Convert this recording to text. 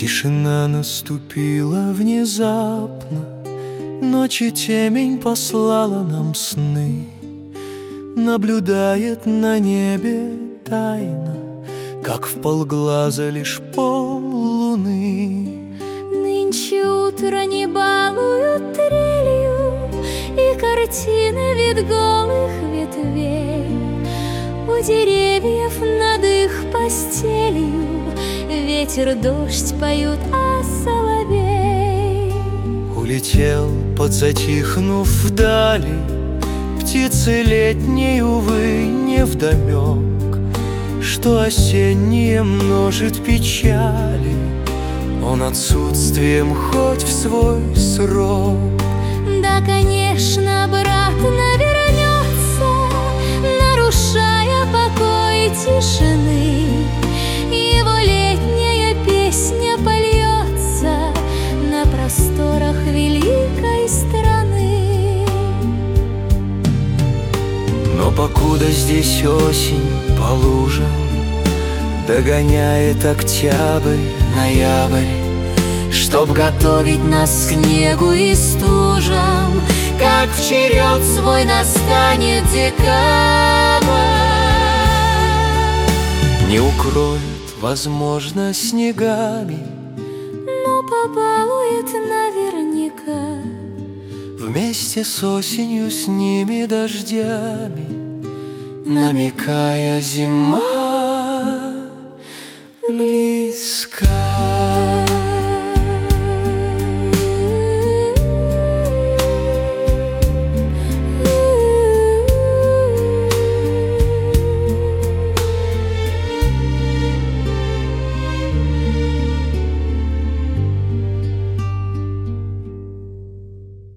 Тишина наступила внезапно, ночь и темень послала нам сны. Наблюдает на небе тайна, как вполглаза лишь поллуны. Нынче утро не балуют трелью, и картины вид голых ветвей. У деревьев над их постелью ветер, дождь поют, а соловей улетел, подзатихнув вдали. Птицы летней, увы, невдомек, что осеннее множит печали. Он отсутствием хоть в свой срок. Да, конечно, обратно вернется, нарушая покой тишины. Его летняя песня польется на просторах великой страны. Но покуда здесь осень по лужам догоняет октябрь, ноябрь, Чтоб готовить нас к снегу и стужам, как в черед свой настанет декабрь. не укроет, возможно, снегами, Но побалует наверняка вместе с осенью, с ними дождями, намекая: зима близка.